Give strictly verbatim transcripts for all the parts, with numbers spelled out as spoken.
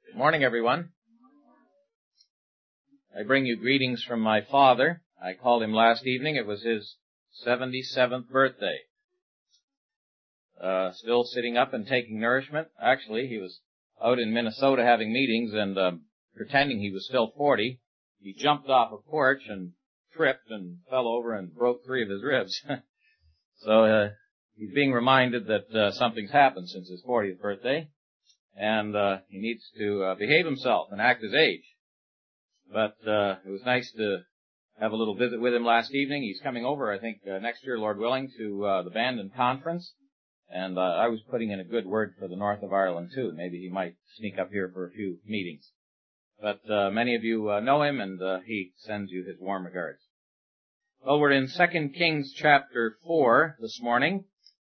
Good morning, everyone. I bring you greetings from my father. I called him last evening. It was his seventy-seventh birthday. Uh, still sitting up and taking nourishment. Actually, he was out in Minnesota having meetings and uh, pretending he was still forty. He jumped off a porch and tripped and fell over and broke three of his ribs. so uh, he's being reminded that uh, something's happened since his fortieth birthday. And uh, he needs to uh, behave himself and act his age. But uh, it was nice to have a little visit with him last evening. He's coming over, I think, uh, next year, Lord willing, to uh, the Bandon Conference. And uh, I was putting in a good word for the north of Ireland, too. Maybe he might sneak up here for a few meetings. But uh, many of you uh, know him, and uh, he sends you his warm regards. Well, we're in Second Kings chapter four this morning.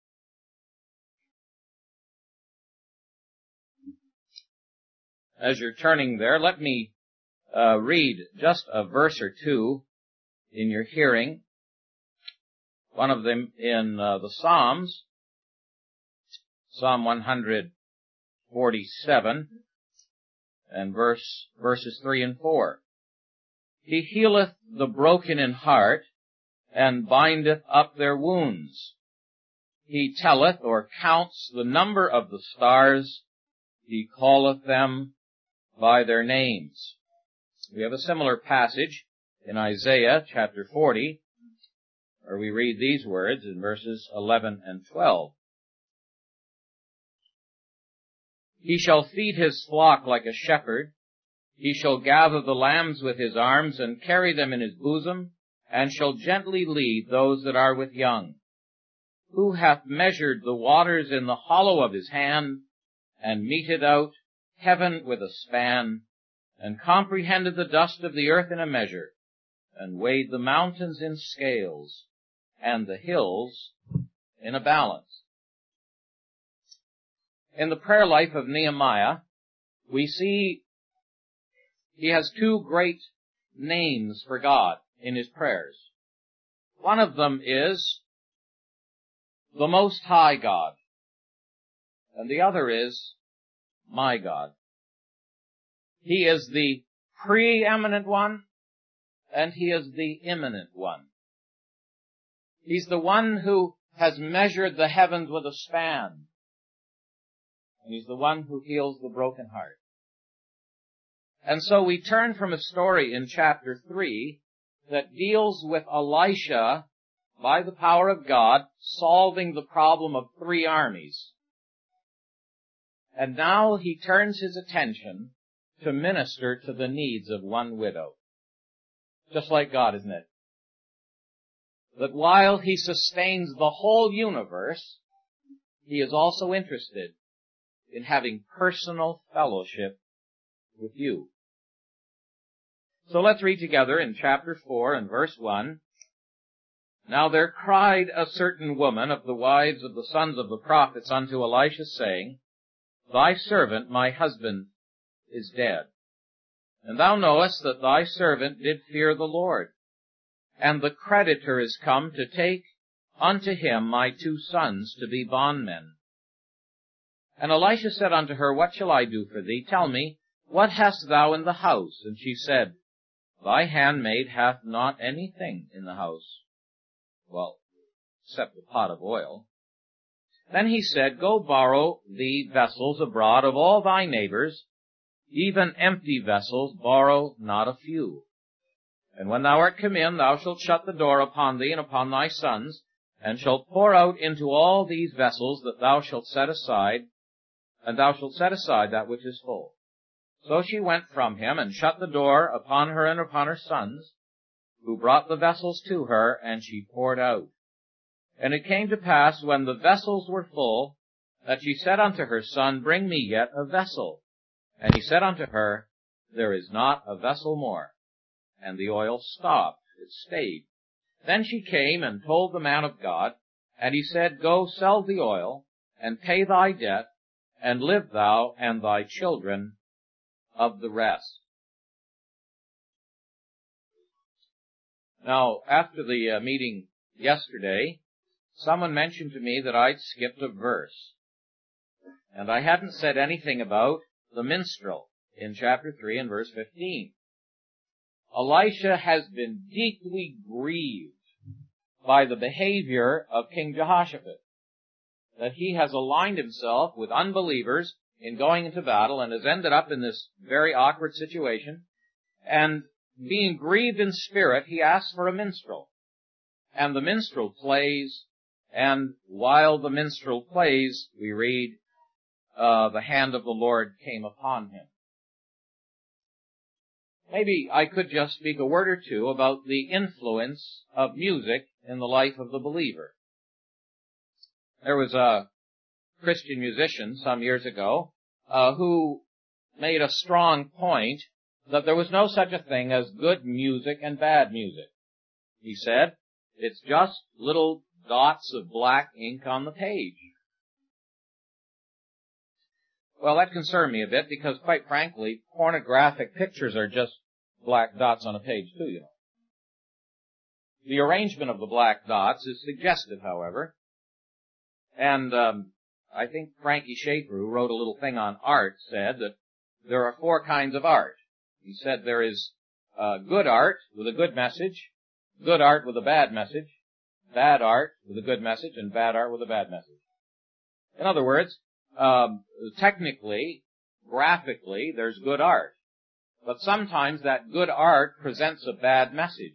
As you're turning there, let me uh, read just a verse or two in your hearing. One of them in uh, the Psalms, Psalm one forty-seven, and verse verses three and four. He healeth the broken in heart, and bindeth up their wounds. He telleth or counts the number of the stars, he calleth them by their names. We have a similar passage in Isaiah chapter forty, where we read these words in verses eleven and twelve. He shall feed his flock like a shepherd. He shall gather the lambs with his arms and carry them in his bosom, and shall gently lead those that are with young. Who hath measured the waters in the hollow of his hand, and meted out heaven with a span, and comprehended the dust of the earth in a measure, and weighed the mountains in scales, and the hills in a balance. In the prayer life of Nehemiah, we see he has two great names for God in his prayers. One of them is the Most High God, and the other is my God. He is the preeminent one, and he is the immanent one. He's the one who has measured the heavens with a span, and he's the one who heals the broken heart. And so we turn from a story in chapter three that deals with Elisha, by the power of God, solving the problem of three armies. And now he turns his attention to minister to the needs of one widow. Just like God, isn't it? That while he sustains the whole universe, he is also interested in having personal fellowship with you. So let's read together in chapter four and verse one. Now there cried a certain woman of the wives of the sons of the prophets unto Elisha, saying, Thy servant, my husband, is dead. And thou knowest that thy servant did fear the Lord. And the creditor is come to take unto him my two sons to be bondmen. And Elisha said unto her, What shall I do for thee? Tell me, what hast thou in the house? And she said, Thy handmaid hath not anything in the house. Well, except a pot of oil. Then he said, Go borrow thee vessels abroad of all thy neighbors, even empty vessels, borrow not a few. And when thou art come in, thou shalt shut the door upon thee and upon thy sons, and shalt pour out into all these vessels that thou shalt set aside, and thou shalt set aside that which is full. So she went from him, and shut the door upon her and upon her sons, who brought the vessels to her, and she poured out. And it came to pass, when the vessels were full, that she said unto her son, Bring me yet a vessel. And he said unto her, There is not a vessel more. And the oil stopped, it stayed. Then she came and told the man of God, and he said, Go sell the oil, and pay thy debt, and live thou and thy children of the rest. Now, after the uh, meeting yesterday, someone mentioned to me that I'd skipped a verse. And I hadn't said anything about the minstrel in chapter three and verse fifteen. Elisha has been deeply grieved by the behavior of King Jehoshaphat, that he has aligned himself with unbelievers in going into battle and has ended up in this very awkward situation. And being grieved in spirit, he asks for a minstrel. And the minstrel plays, and while the minstrel plays, we read, uh, the hand of the Lord came upon him. Maybe I could just speak a word or two about the influence of music in the life of the believer. There was a Christian musician some years ago uh, who made a strong point that there was no such a thing as good music and bad music. He said, it's just little dots of black ink on the page. Well, that concerned me a bit because, quite frankly, pornographic pictures are just black dots on a page too, you know. The arrangement of the black dots is suggestive, however. And um, I think Frankie Schaeffer, who wrote a little thing on art, said that there are four kinds of art. He said there is uh, good art with a good message, good art with a bad message, bad art with a good message, and bad art with a bad message. In other words, um, technically, graphically, there's good art. But sometimes that good art presents a bad message.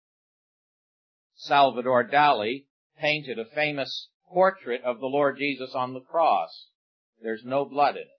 Salvador Dali painted a famous portrait of the Lord Jesus on the cross. There's no blood in it.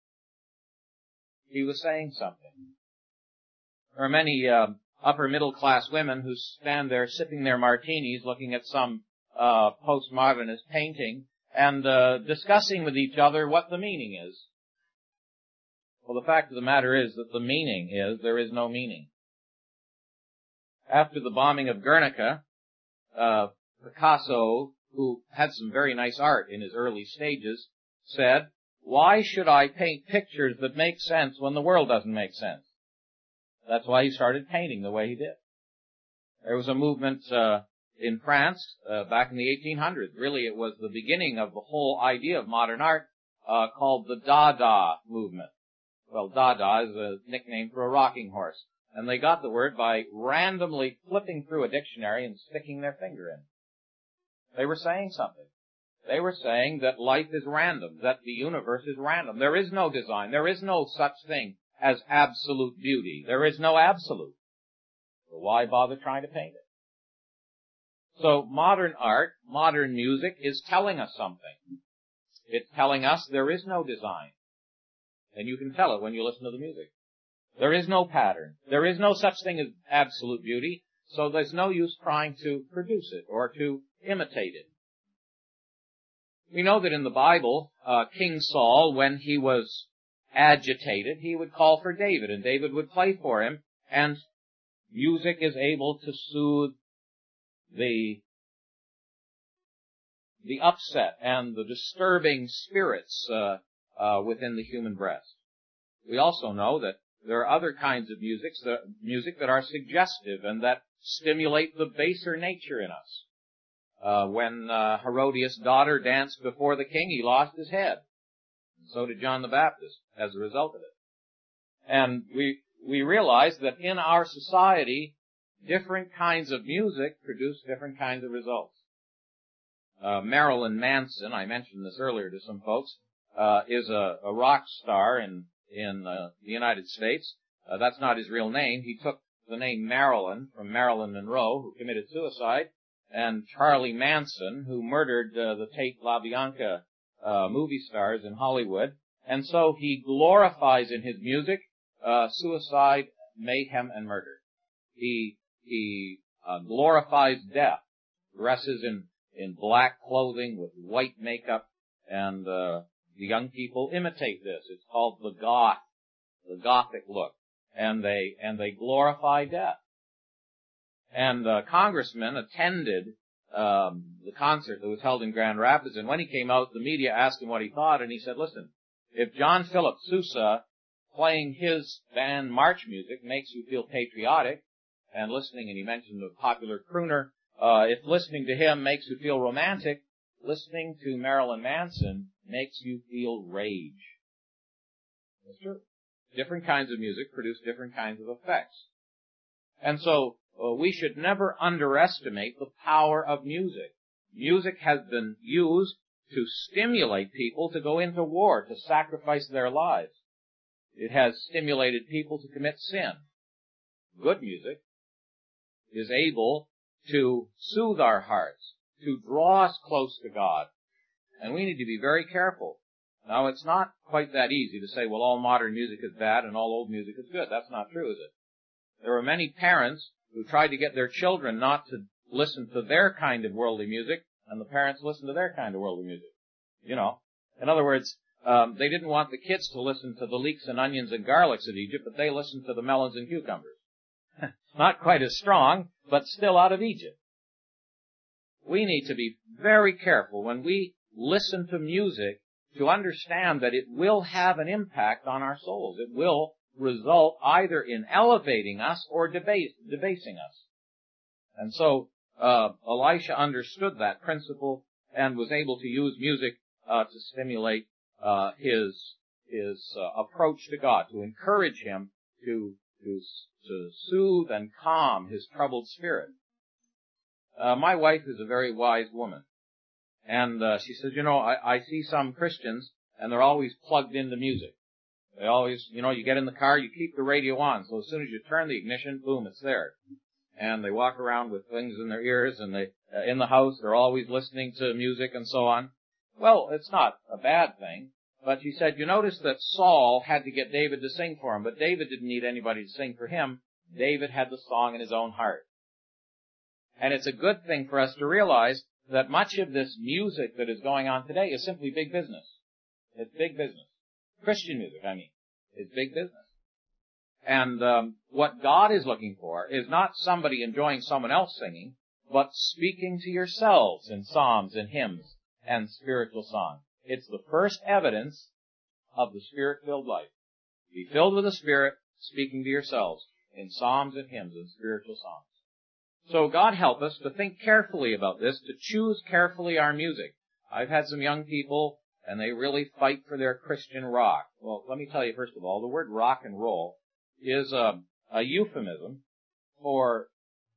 He was saying something. There are many uh, upper middle class women who stand there sipping their martinis looking at some uh, postmodernist painting and uh, discussing with each other what the meaning is. Well, the fact of the matter is that the meaning is there is no meaning. After the bombing of Guernica, uh, Picasso, who had some very nice art in his early stages, said, why should I paint pictures that make sense when the world doesn't make sense? That's why he started painting the way he did. There was a movement uh, in France uh, back in the eighteen hundreds. Really, it was the beginning of the whole idea of modern art uh, called the Dada movement. Well, Dada is a nickname for a rocking horse. And they got the word by randomly flipping through a dictionary and sticking their finger in. They were saying something. They were saying that life is random, that the universe is random. There is no design. There is no such thing as absolute beauty. There is no absolute. So why bother trying to paint it? So modern art, modern music is telling us something. It's telling us there is no design. And you can tell it when you listen to the music. There is no pattern. There is no such thing as absolute beauty, so there's no use trying to produce it or to imitate it. We know that in the Bible, uh, King Saul, when he was agitated, he would call for David, and David would play for him, and music is able to soothe the, the upset and the disturbing spirits uh, uh, within the human breast. We also know that there are other kinds of music, that, music that are suggestive and that stimulate the baser nature in us. Uh, when uh, Herodias' daughter danced before the king, he lost his head. And so did John the Baptist as a result of it. And we we realize that in our society, different kinds of music produce different kinds of results. Uh, Marilyn Manson, I mentioned this earlier to some folks, uh, is a, a rock star in in uh, the United States. Uh, that's not his real name. He took the name Marilyn from Marilyn Monroe, who committed suicide, and Charlie Manson, who murdered uh, the Tate LaBianca uh, movie stars in Hollywood. And so he glorifies in his music uh, suicide, mayhem, and murder. He he uh, glorifies death, dresses in in black clothing with white makeup, and uh, the young people imitate this. It's called the goth, the gothic look, and they and they glorify death. And a congressman attended um, the concert that was held in Grand Rapids, and when he came out, the media asked him what he thought, and he said, listen, if John Philip Sousa playing his band march music makes you feel patriotic, and listening, and he mentioned a popular crooner, uh, if listening to him makes you feel romantic, listening to Marilyn Manson makes you feel rage. That's true. Different kinds of music produce different kinds of effects. And so, uh, we should never underestimate the power of music. Music has been used to stimulate people to go into war, to sacrifice their lives. It has stimulated people to commit sin. Good music is able to soothe our hearts, to draw us close to God. And we need to be very careful. Now, it's not quite that easy to say, well, all modern music is bad and all old music is good. That's not true, is it? There are many parents who tried to get their children not to listen to their kind of worldly music, and the parents listen to their kind of worldly music. You know, in other words, um, they didn't want the kids to listen to the leeks and onions and garlics of Egypt, but they listened to the melons and cucumbers. Not quite as strong, but still out of Egypt. We need to be very careful when we listen to music to understand that it will have an impact on our souls. It will result either in elevating us or debase, debasing us. And so uh, Elisha understood that principle and was able to use music uh, to stimulate uh, his his uh, approach to God, to encourage him to to to soothe and calm his troubled spirit. Uh, my wife is a very wise woman. And uh, she says, you know, I, I see some Christians, and they're always plugged into music. They always, you know, you get in the car, you keep the radio on, so as soon as you turn the ignition, boom, it's there. And they walk around with things in their ears, and they, uh, in the house, they're always listening to music and so on. Well, it's not a bad thing. But she said, you notice that Saul had to get David to sing for him, but David didn't need anybody to sing for him. David had the song in his own heart. And it's a good thing for us to realize that much of this music that is going on today is simply big business. It's big business. Christian music, I mean, is big business. And um, what God is looking for is not somebody enjoying someone else singing, but speaking to yourselves in psalms and hymns and spiritual songs. It's the first evidence of the Spirit-filled life. Be filled with the Spirit, speaking to yourselves in psalms and hymns and spiritual songs. So God help us to think carefully about this, to choose carefully our music. I've had some young people, and they really fight for their Christian rock. Well, let me tell you, first of all, the word rock and roll is a, a euphemism for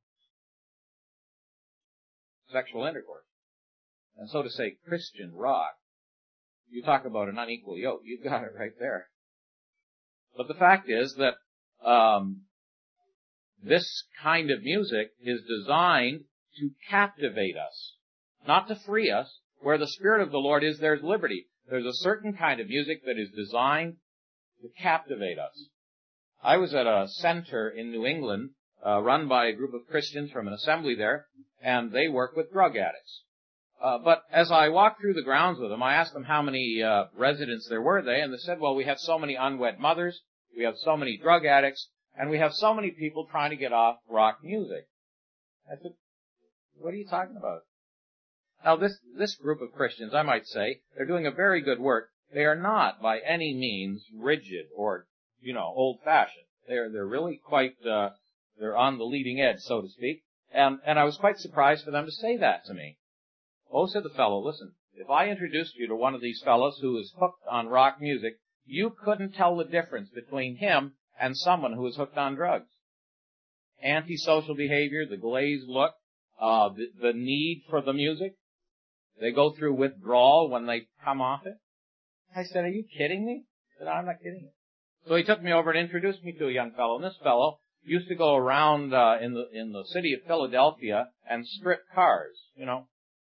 sexual intercourse. And so to say Christian rock, you talk about an unequal yoke. You've got it right there. But the fact is that um, this kind of music is designed to captivate us, not to free us. Where the Spirit of the Lord is, there's liberty. There's a certain kind of music that is designed to captivate us. I was at a center in New England, uh, run by a group of Christians from an assembly there, and they work with drug addicts. Uh, but as I walked through the grounds with them, I asked them how many uh, residents there were they, and they said, well, we have so many unwed mothers, we have so many drug addicts, and we have so many people trying to get off rock music. I said, what are you talking about? Now, this, this group of Christians, I might say, they're doing a very good work. They are not by any means rigid or, you know, old-fashioned. They're, they're really quite, uh, they're on the leading edge, so to speak. And, and I was quite surprised for them to say that to me. Oh, said the fellow, listen, if I introduced you to one of these fellows who is hooked on rock music, you couldn't tell the difference between him and someone who is hooked on drugs. Antisocial behavior, the glazed look, uh, the, the need for the music. They go through withdrawal when they come off it. I said, are you kidding me? I said, I'm not kidding you. So he took me over and introduced me to a young fellow, and this fellow used to go around uh, in the in the city of Philadelphia and strip cars, you know,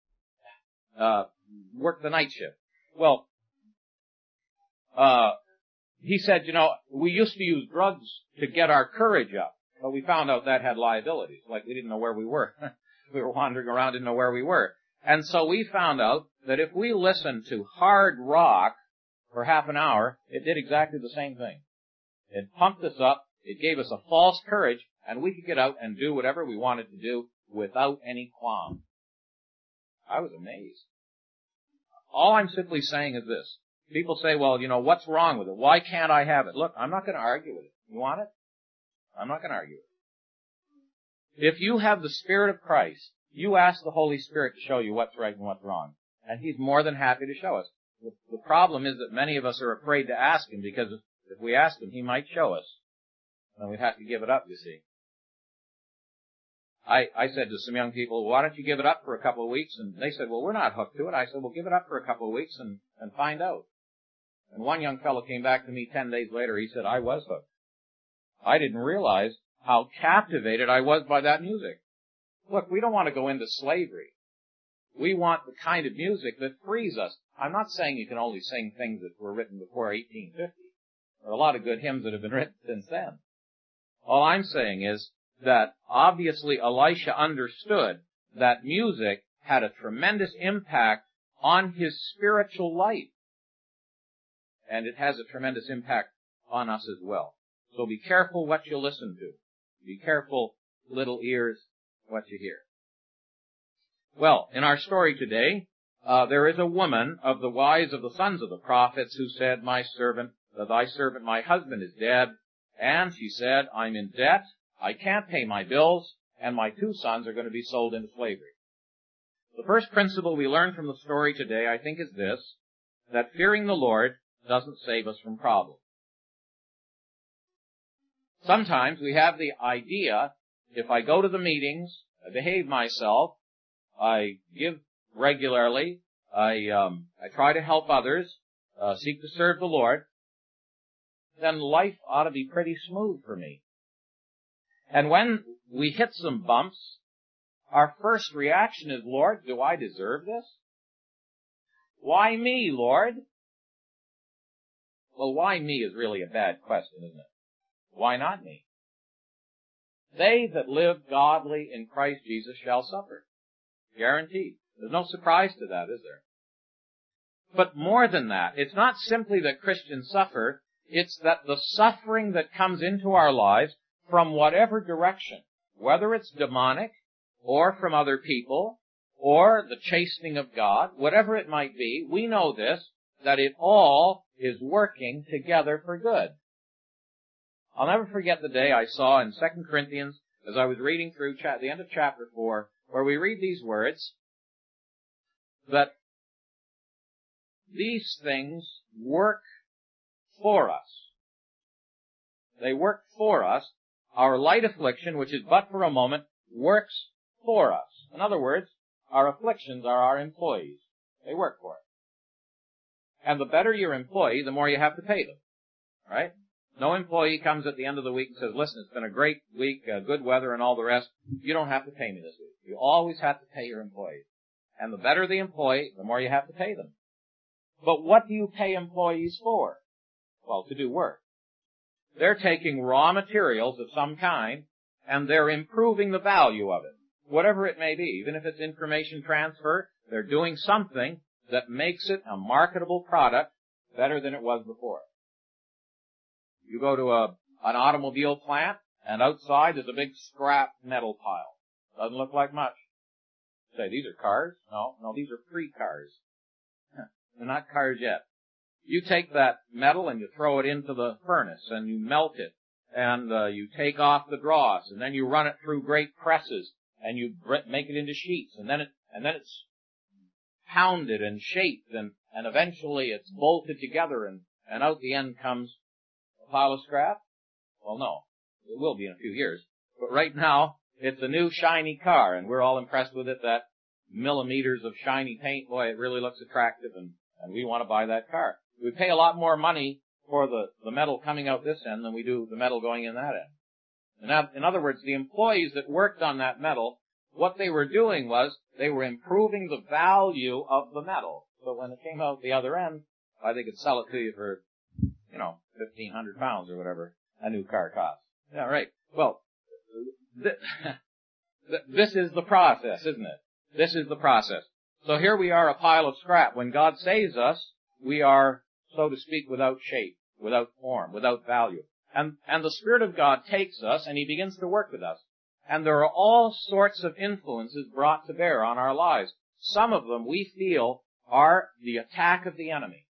uh, work the night shift. Well, uh, he said, you know, we used to use drugs to get our courage up, but we found out that had liabilities. Like we didn't know where we were. We were wandering around, didn't know where we were. And so we found out that if we listened to hard rock for half an hour, it did exactly the same thing. It pumped us up, it gave us a false courage, and we could get out and do whatever we wanted to do without any qualm. I was amazed. All I'm simply saying is this. People say, well, you know, what's wrong with it? Why can't I have it? Look, I'm not going to argue with it. You want it? I'm not going to argue with it. If you have the Spirit of Christ, you ask the Holy Spirit to show you what's right and what's wrong. And He's more than happy to show us. The problem is that many of us are afraid to ask Him because If we asked him, he might show us. And we'd have to give it up, you see. I, I said to some young people, why don't you give it up for a couple of weeks? And they said, well, we're not hooked to it. I said, well, give it up for a couple of weeks and, and find out. And one young fellow came back to me ten days later. He said, I was hooked. I didn't realize how captivated I was by that music. Look, we don't want to go into slavery. We want the kind of music that frees us. I'm not saying you can only sing things that were written before eighteen fifty. There are a lot of good hymns that have been written since then. All I'm saying is that obviously Elisha understood that music had a tremendous impact on his spiritual life. And it has a tremendous impact on us as well. So be careful what you listen to. Be careful, little ears, what you hear. Well, in our story today, uh, there is a woman of the wives of the sons of the prophets who said, my servant, uh, thy servant, my husband is dead. And she said, I'm in debt, I can't pay my bills, and my two sons are going to be sold into slavery. The first principle we learn from the story today, I think, is this, that fearing the Lord doesn't save us from problems. Sometimes we have the idea, if I go to the meetings, I behave myself, I give regularly, I um, I try to help others, uh, seek to serve the Lord, then life ought to be pretty smooth for me. And when we hit some bumps, our first reaction is, Lord, do I deserve this? Why me, Lord? Well, why me is really a bad question, isn't it? Why not me? They that live godly in Christ Jesus shall suffer. Guaranteed. There's no surprise to that, is there? But more than that, it's not simply that Christians suffer, it's that the suffering that comes into our lives from whatever direction, whether it's demonic, or from other people, or the chastening of God, whatever it might be, we know this, that it all is working together for good. I'll never forget the day I saw in Second Corinthians, as I was reading through cha- the end of chapter four, where we read these words, that these things work for us. They work for us. Our light affliction, which is but for a moment, works for us. In other words, our afflictions are our employees. They work for us. And the better your employee, the more you have to pay them. Right? No employee comes at the end of the week and says, listen, it's been a great week, uh, good weather and all the rest. You don't have to pay me this week. You always have to pay your employees. And the better the employee, the more you have to pay them. But what do you pay employees for? Well, to do work. They're taking raw materials of some kind, and they're improving the value of it, whatever it may be. Even if it's information transfer, they're doing something that makes it a marketable product better than it was before. You go to a an automobile plant, and outside there's a big scrap metal pile. Doesn't look like much. Say, these are cars? No, no, these are free cars. They're not cars yet. You take that metal and you throw it into the furnace and you melt it and uh, you take off the dross and then you run it through great presses and you make it into sheets and then it and then it's pounded and shaped and and eventually it's bolted together and and out the end comes a pile of scrap. Well, no, it will be in a few years. But right now it's a new shiny car and we're all impressed with it. That millimeters of shiny paint, boy, it really looks attractive and and we want to buy that car. We pay a lot more money for the, the metal coming out this end than we do the metal going in that end. And that, in other words, the employees that worked on that metal, what they were doing was they were improving the value of the metal. So when it came out the other end, why, they could sell it to you for, you know, fifteen hundred pounds or whatever a new car costs. Yeah, right. Well, th- this is the process, isn't it? This is the process. So here we are, a pile of scrap. When God saves us, we are, so to speak, without shape, without form, without value. And, and the Spirit of God takes us and He begins to work with us. And there are all sorts of influences brought to bear on our lives. Some of them we feel are the attack of the enemy.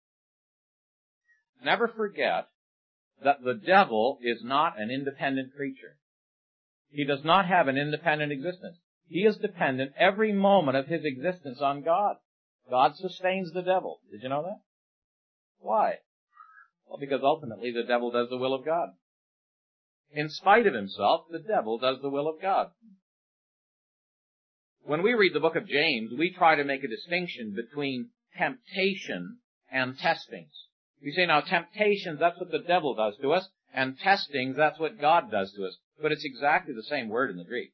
Never forget that the devil is not an independent creature. He does not have an independent existence. He is dependent every moment of his existence on God. God sustains the devil. Did you know that? Why? Well, Well, because ultimately the devil does the will of God. In spite of himself, the devil does the will of God. When we read the book of James, we try to make a distinction between temptation and testings. We say now temptations, that's what the devil does to us, and testings, that's what God does to us. But it's exactly the same word in the Greek.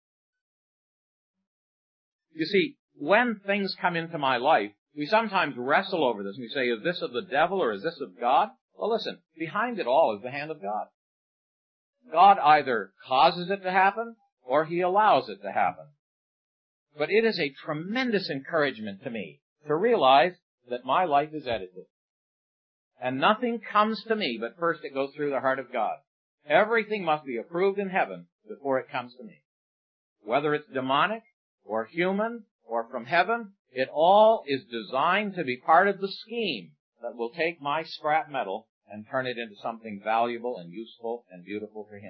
You see, when things come into my life, we sometimes wrestle over this and we say, is this of the devil or is this of God? Well, listen, behind it all is the hand of God. God either causes it to happen or he allows it to happen. But it is a tremendous encouragement to me to realize that my life is edited. And nothing comes to me, but first it goes through the heart of God. Everything must be approved in heaven before it comes to me. Whether it's demonic or human or from heaven, it all is designed to be part of the scheme that will take my scrap metal and turn it into something valuable and useful and beautiful for him.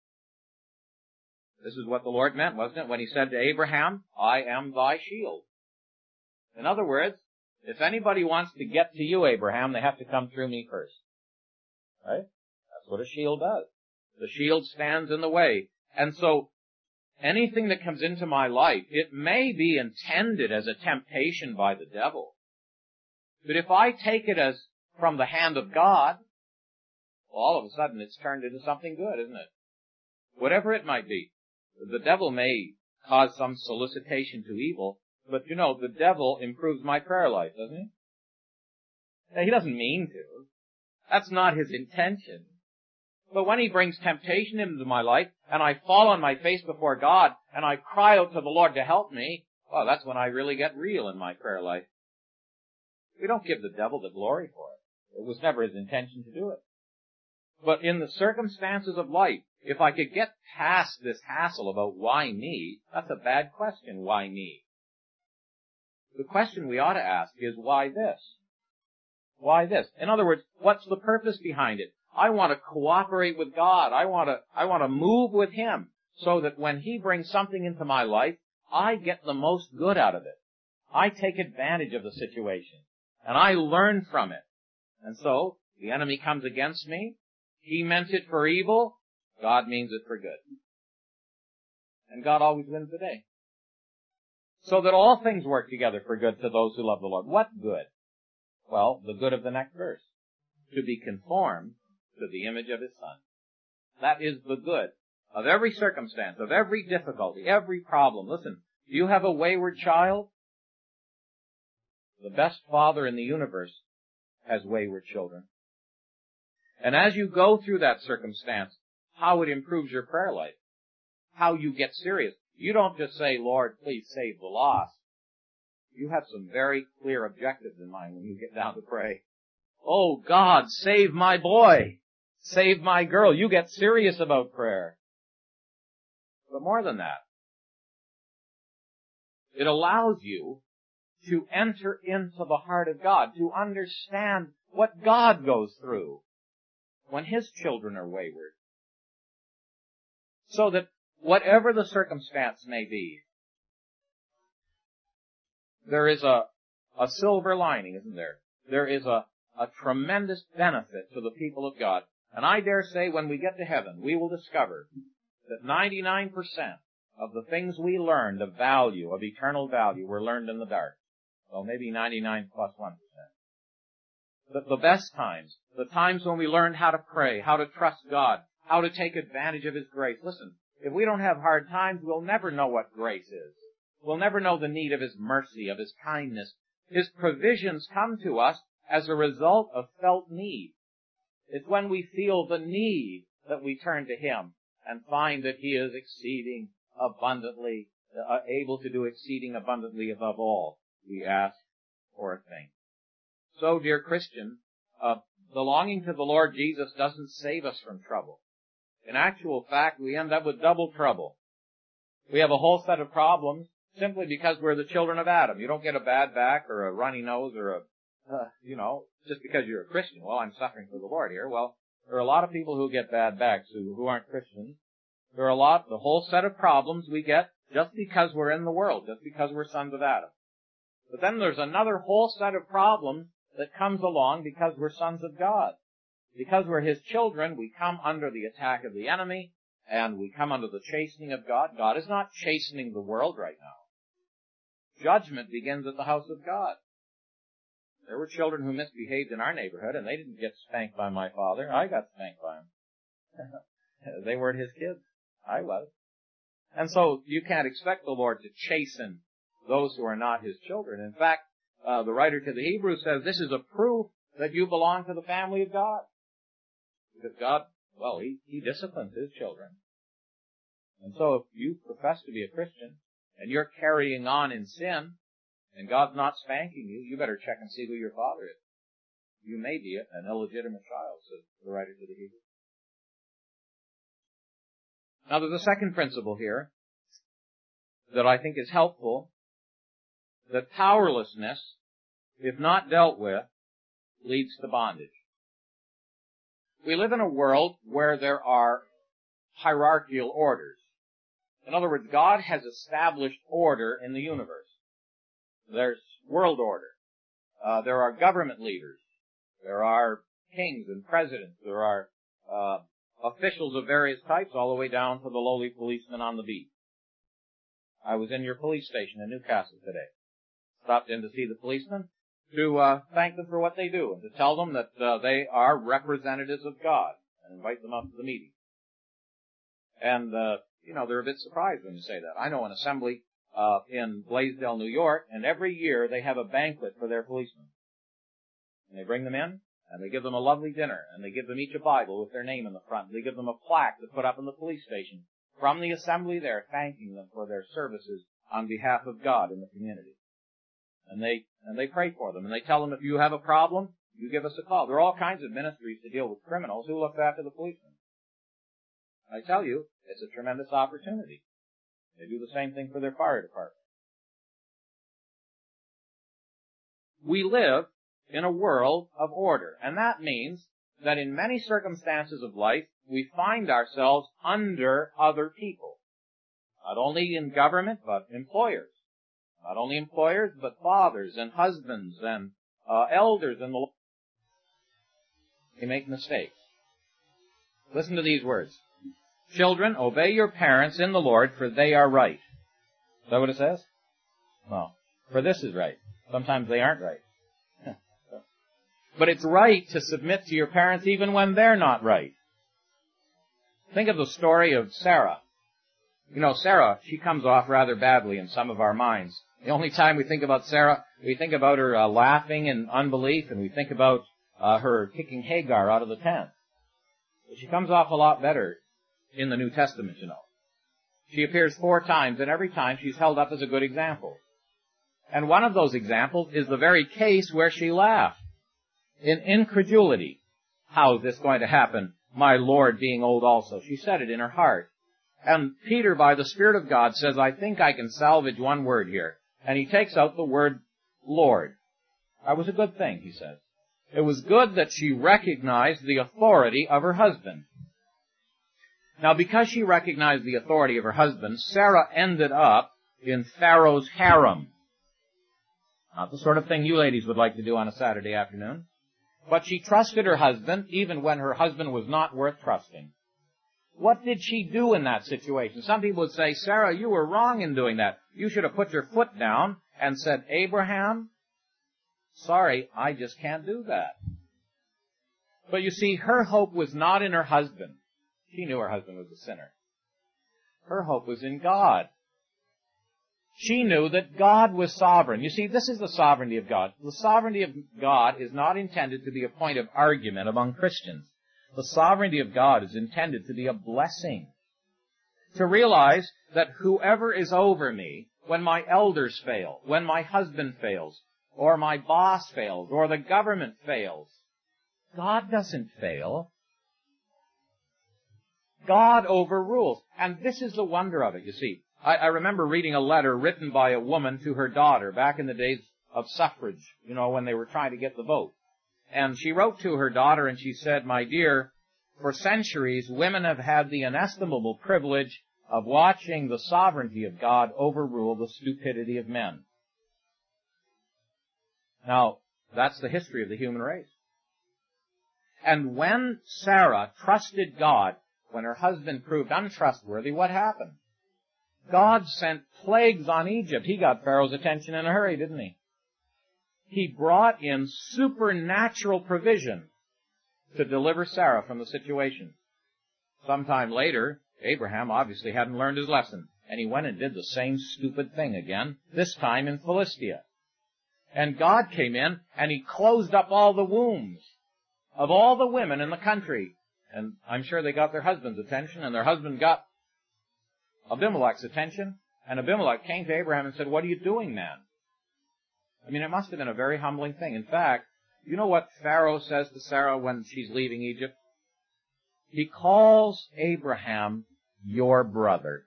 This is what the Lord meant, wasn't it, when he said to Abraham, I am thy shield. In other words, if anybody wants to get to you, Abraham, they have to come through me first. Right? That's what a shield does. The shield stands in the way. And so, anything that comes into my life, it may be intended as a temptation by the devil. But if I take it as from the hand of God, well, all of a sudden it's turned into something good, isn't it? Whatever it might be. The devil may cause some solicitation to evil, but you know, the devil improves my prayer life, doesn't he? Now, he doesn't mean to. That's not his intention. But when he brings temptation into my life, and I fall on my face before God, and I cry out to the Lord to help me, well, that's when I really get real in my prayer life. We don't give the devil the glory for it. It was never his intention to do it. But in the circumstances of life, if I could get past this hassle about why me, that's a bad question, why me? The question we ought to ask is, why this? Why this? In other words, what's the purpose behind it? I want to cooperate with God. I want to, I want to move with him so that when he brings something into my life, I get the most good out of it. I take advantage of the situation and I learn from it. And so the enemy comes against me. He meant it for evil. God means it for good. And God always wins the day. So that all things work together for good to those who love the Lord. What good? Well, the good of the next verse. To be conformed to the image of his Son. That is the good of every circumstance, of every difficulty, every problem. Listen, do you have a wayward child? The best father in the universe has wayward children. And as you go through that circumstance, how it improves your prayer life, how you get serious. You don't just say, Lord, please save the lost. You have some very clear objectives in mind when you get down to pray. Oh, God, save my boy. Save my girl. You get serious about prayer. But more than that, it allows you to enter into the heart of God, to understand what God goes through when his children are wayward. So that whatever the circumstance may be, there is a, a silver lining, isn't there? There is a, a tremendous benefit to the people of God. And I dare say when we get to heaven, we will discover that ninety-nine percent of the things we learned of value, of eternal value, were learned in the dark. Well, maybe ninety-nine plus one percent. The, the best times, the times when we learned how to pray, how to trust God, how to take advantage of his grace. Listen, if we don't have hard times, we'll never know what grace is. We'll never know the need of his mercy, of his kindness. His provisions come to us as a result of felt need. It's when we feel the need that we turn to him and find that he is exceeding abundantly, uh, able to do exceeding abundantly above all we ask or think. So, dear Christian, uh, belonging to the Lord Jesus doesn't save us from trouble. In actual fact, we end up with double trouble. We have a whole set of problems simply because we're the children of Adam. You don't get a bad back or a runny nose or a, uh, you know, just because you're a Christian. Well, I'm suffering for the Lord here. Well, there are a lot of people who get bad backs who, who aren't Christians. There are a lot, the whole set of problems we get just because we're in the world, just because we're sons of Adam. But then there's another whole set of problems that comes along because we're sons of God. Because we're His children, we come under the attack of the enemy, and we come under the chastening of God. God is not chastening the world right now. Judgment begins at the house of God. There were children who misbehaved in our neighborhood, and they didn't get spanked by my father. I got spanked by him. They weren't his kids. I was. And so you can't expect the Lord to chasten those who are not His children. In fact, uh, the writer to the Hebrews says this is a proof that you belong to the family of God. Because God, well, He, he disciplines His children. And so if you profess to be a Christian, and you're carrying on in sin, and God's not spanking you, you better check and see who your father is. You may be an illegitimate child, says the writer to the Hebrews. Now there's a second principle here that I think is helpful, that powerlessness, if not dealt with, leads to bondage. We live in a world where there are hierarchical orders. In other words, God has established order in the universe. There's world order. Uh, there are government leaders. There are kings and presidents. There are uh, officials of various types, all the way down to the lowly policeman on the beat. I was in your police station in Newcastle today. Stopped in to see the policemen, to uh, thank them for what they do, and to tell them that uh, they are representatives of God, and invite them up to the meeting. And, uh, you know, they're a bit surprised when you say that. I know an assembly uh, in Blaisdell, New York, and every year they have a banquet for their policemen. And they bring them in, and they give them a lovely dinner, and they give them each a Bible with their name in the front. They give them a plaque to put up in the police station from the assembly there, thanking them for their services on behalf of God in the community. And they, and they pray for them, and they tell them, if you have a problem, you give us a call. There are all kinds of ministries to deal with criminals. Who looks after the policemen? I tell you, it's a tremendous opportunity. They do the same thing for their fire department. We live in a world of order, and that means that in many circumstances of life, we find ourselves under other people. Not only in government, but employers. Not only employers, but fathers and husbands and uh, elders and the Lord. They make mistakes. Listen to these words. Children, obey your parents in the Lord, for they are right. Is that what it says? No. For this is right. Sometimes they aren't right. But it's right to submit to your parents even when they're not right. Think of the story of Sarah. You know, Sarah, she comes off rather badly in some of our minds. The only time we think about Sarah, we think about her uh, laughing in unbelief, and we think about uh, her kicking Hagar out of the tent. But she comes off a lot better in the New Testament, you know. She appears four times, and every time she's held up as a good example. And one of those examples is the very case where she laughed. In incredulity. How is this going to happen? My Lord being old also. She said it in her heart. And Peter, by the Spirit of God, says, I think I can salvage one word here. And he takes out the word Lord. That was a good thing, he says. It was good that she recognized the authority of her husband. Now, because she recognized the authority of her husband, Sarah ended up in Pharaoh's harem. Not the sort of thing you ladies would like to do on a Saturday afternoon. But she trusted her husband even when her husband was not worth trusting. What did she do in that situation? Some people would say, Sarah, you were wrong in doing that. You should have put your foot down and said, Abraham, sorry, I just can't do that. But you see, her hope was not in her husband. She knew her husband was a sinner. Her hope was in God. She knew that God was sovereign. You see, this is the sovereignty of God. The sovereignty of God is not intended to be a point of argument among Christians. The sovereignty of God is intended to be a blessing. To realize that whoever is over me, when my elders fail, when my husband fails, or my boss fails, or the government fails, God doesn't fail. God overrules. And this is the wonder of it, you see. I, I remember reading a letter written by a woman to her daughter back in the days of suffrage, you know, when they were trying to get the vote. And she wrote to her daughter and she said, my dear, for centuries women have had the inestimable privilege of watching the sovereignty of God overrule the stupidity of men. Now, that's the history of the human race. And when Sarah trusted God, when her husband proved untrustworthy, what happened? God sent plagues on Egypt. He got Pharaoh's attention in a hurry, didn't he? He brought in supernatural provision to deliver Sarah from the situation. Sometime later, Abraham obviously hadn't learned his lesson, and he went and did the same stupid thing again, this time in Philistia. And God came in, and he closed up all the wombs of all the women in the country. And I'm sure they got their husband's attention, and their husband got Abimelech's attention. And Abimelech came to Abraham and said, "What are you doing, man?" I mean, it must have been a very humbling thing. In fact, you know what Pharaoh says to Sarah when she's leaving Egypt? He calls Abraham your brother.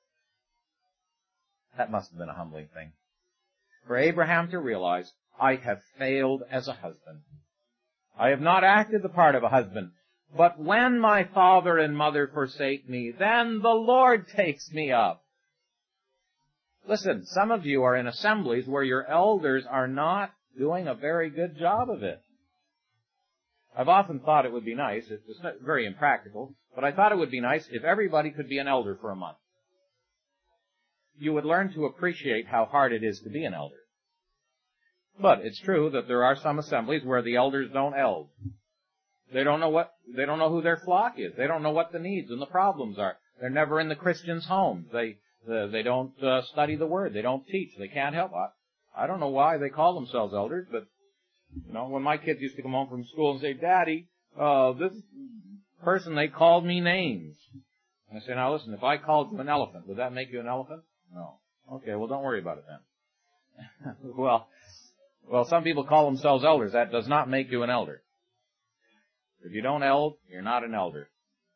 That must have been a humbling thing. For Abraham to realize, I have failed as a husband. I have not acted the part of a husband. But when my father and mother forsake me, then the Lord takes me up. Listen, some of you are in assemblies where your elders are not doing a very good job of it. I've often thought it would be nice, it's not very impractical, but I thought it would be nice if everybody could be an elder for a month. You would learn to appreciate how hard it is to be an elder. But it's true that there are some assemblies where the elders don't eld. They don't know what, they don't know who their flock is. They don't know what the needs and the problems are. They're never in the Christian's home. They, uh, they don't uh, study the Word. They don't teach. They can't help. I, I don't know why they call themselves elders, but, you know, when my kids used to come home from school and say, "Daddy, uh, this person, they called me names." And I say, "Now listen, if I called you an elephant, would that make you an elephant?" No. Okay, well don't worry about it then. well, well, some people call themselves elders. That does not make you an elder. If you don't eld, you're not an elder.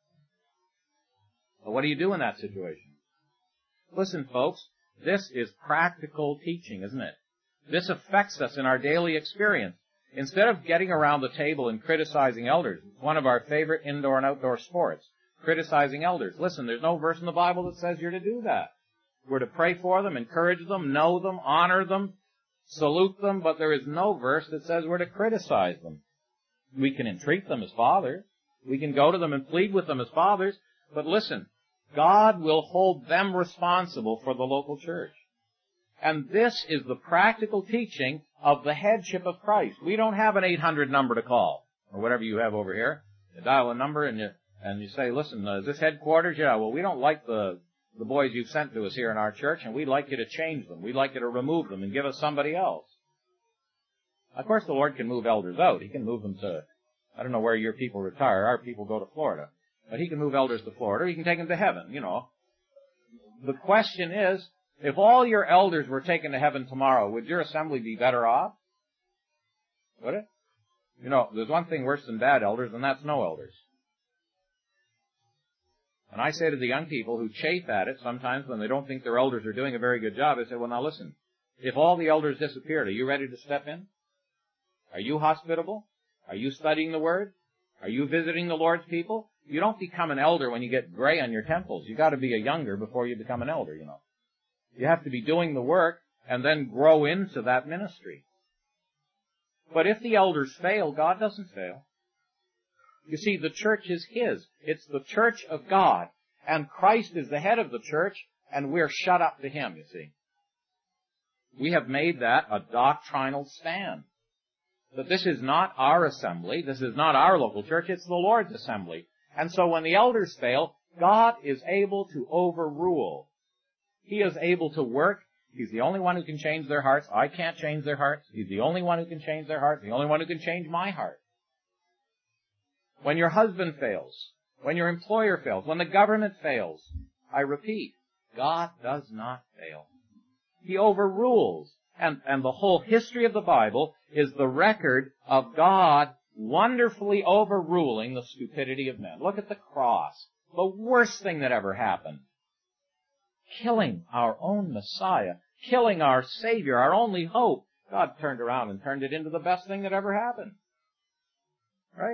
But what do you do in that situation? Listen, folks, this is practical teaching, isn't it? This affects us in our daily experience. Instead of getting around the table and criticizing elders, it's one of our favorite indoor and outdoor sports, criticizing elders. Listen, there's no verse in the Bible that says you're to do that. We're to pray for them, encourage them, know them, honor them, salute them, but there is no verse that says we're to criticize them. We can entreat them as fathers. We can go to them and plead with them as fathers. But listen, God will hold them responsible for the local church. And this is the practical teaching of the headship of Christ. We don't have an eight hundred number to call, or whatever you have over here. You dial a number and you, and you say, "Listen, uh, is this headquarters?" "Yeah, well, we don't like the, the boys you've sent to us here in our church, and we'd like you to change them. We'd like you to remove them and give us somebody else." Of course, the Lord can move elders out. He can move them to, I don't know where your people retire. Our people go to Florida. But He can move elders to Florida. Or He can take them to heaven, you know. The question is, if all your elders were taken to heaven tomorrow, would your assembly be better off? Would it? You know, there's one thing worse than bad elders, and that's no elders. And I say to the young people who chafe at it sometimes when they don't think their elders are doing a very good job, I say, well, now listen, if all the elders disappeared, are you ready to step in? Are you hospitable? Are you studying the Word? Are you visiting the Lord's people? You don't become an elder when you get gray on your temples. You've got to be a younger before you become an elder, you know. You have to be doing the work and then grow into that ministry. But if the elders fail, God doesn't fail. You see, the church is His. It's the church of God. And Christ is the head of the church, and we're shut up to Him, you see. We have made that a doctrinal stand. That this is not our assembly, this is not our local church, it's the Lord's assembly. And so when the elders fail, God is able to overrule. He is able to work. He's the only one who can change their hearts. I can't change their hearts. He's the only one who can change their hearts, the only one who can change my heart. When your husband fails, when your employer fails, when the government fails, I repeat, God does not fail. He overrules. And, and the whole history of the Bible is the record of God wonderfully overruling the stupidity of men. Look at the cross. The worst thing that ever happened. Killing our own Messiah. Killing our Savior, our only hope. God turned around and turned it into the best thing that ever happened. Right?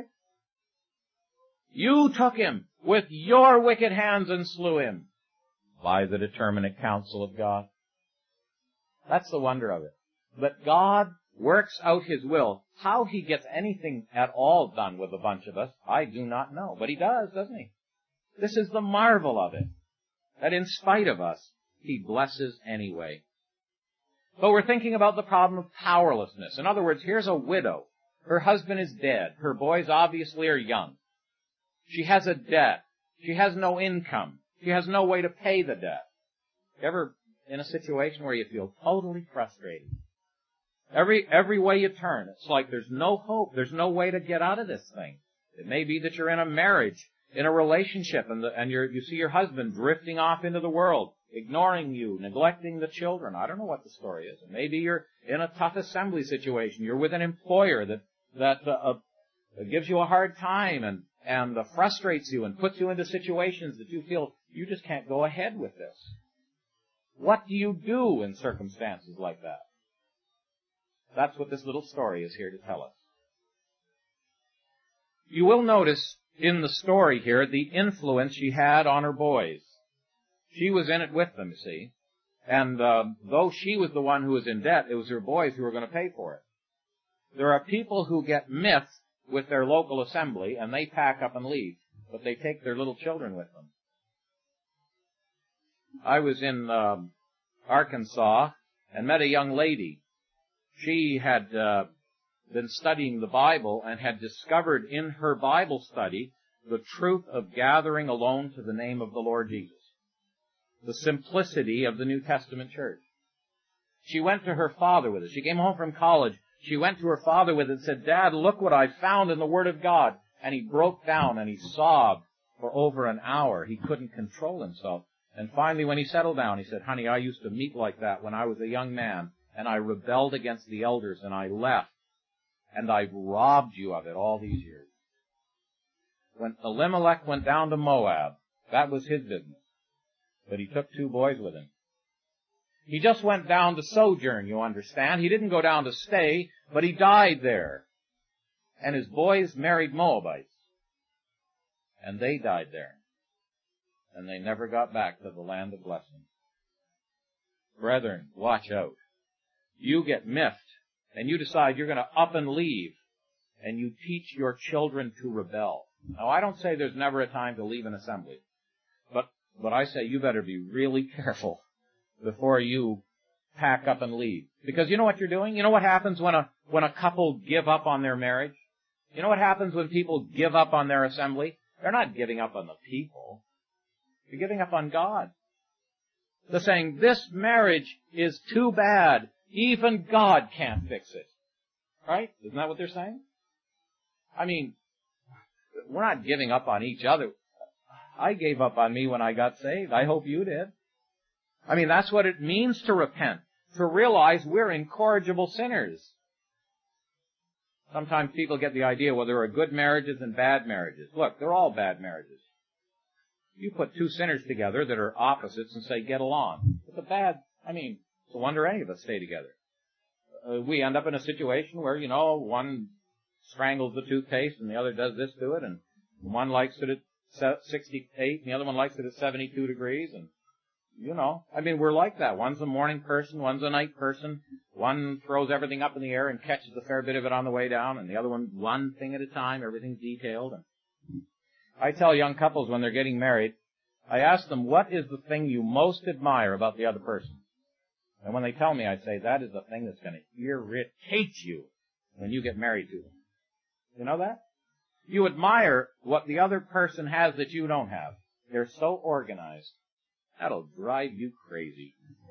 You took Him with your wicked hands and slew Him by the determinate counsel of God. That's the wonder of it. That God works out his will. How he gets anything at all done with a bunch of us, I do not know. But he does, doesn't he? This is the marvel of it, that in spite of us, he blesses anyway. But we're thinking about the problem of powerlessness. In other words, here's a widow. Her husband is dead. Her boys obviously are young. She has a debt. She has no income. She has no way to pay the debt. Ever in a situation where you feel totally frustrated? Every, every way you turn, it's like there's no hope. There's no way to get out of this thing. It may be that you're in a marriage, in a relationship, and, the, and you're, you see your husband drifting off into the world, ignoring you, neglecting the children. I don't know what the story is. Maybe you're in a tough assembly situation. You're with an employer that, that, uh, uh, gives you a hard time and, and uh, frustrates you and puts you into situations that you feel you just can't go ahead with this. What do you do in circumstances like that? That's what this little story is here to tell us. You will notice in the story here the influence she had on her boys. She was in it with them, you see. And uh, though she was the one who was in debt, it was her boys who were going to pay for it. There are people who get miffed with their local assembly, and they pack up and leave, but they take their little children with them. I was in uh, Arkansas and met a young lady. She had uh, been studying the Bible and had discovered in her Bible study the truth of gathering alone to the name of the Lord Jesus. The simplicity of the New Testament church. She went to her father with it. She came home from college. She went to her father with it and said, "Dad, look what I found in the Word of God." And he broke down and he sobbed for over an hour. He couldn't control himself. And finally, when he settled down, he said, "Honey, I used to meet like that when I was a young man, and I rebelled against the elders, and I left, and I've robbed you of it all these years." When Elimelech went down to Moab, that was his business. But he took two boys with him. He just went down to sojourn, you understand. He didn't go down to stay, but he died there. And his boys married Moabites. And they died there. And they never got back to the land of blessing. Brethren, watch out. You get miffed, and you decide you're going to up and leave, and you teach your children to rebel. Now, I don't say there's never a time to leave an assembly, but, but I say you better be really careful before you pack up and leave. Because you know what you're doing? You know what happens when a, when a couple give up on their marriage? You know what happens when people give up on their assembly? They're not giving up on the people. They're giving up on God. They're saying, this marriage is too bad. Even God can't fix it. Right? Isn't that what they're saying? I mean, we're not giving up on each other. I gave up on me when I got saved. I hope you did. I mean, that's what it means to repent. To realize we're incorrigible sinners. Sometimes people get the idea, well, there are good marriages and bad marriages. Look, they're all bad marriages. You put two sinners together that are opposites and say, get along. But the bad, I mean, it's a wonder any of us stay together. Uh, we end up in a situation where, you know, one strangles the toothpaste and the other does this to it, and one likes it at sixty-eight and the other one likes it at seventy-two degrees, and, you know, I mean, we're like that. One's a morning person, one's a night person. One throws everything up in the air and catches a fair bit of it on the way down, and the other one, one thing at a time, everything's detailed. And I tell young couples when they're getting married, I ask them, what is the thing you most admire about the other person? And when they tell me, I say, that is the thing that's going to irritate you when you get married to them. You know that? You admire what the other person has that you don't have. They're so organized. That'll drive you crazy.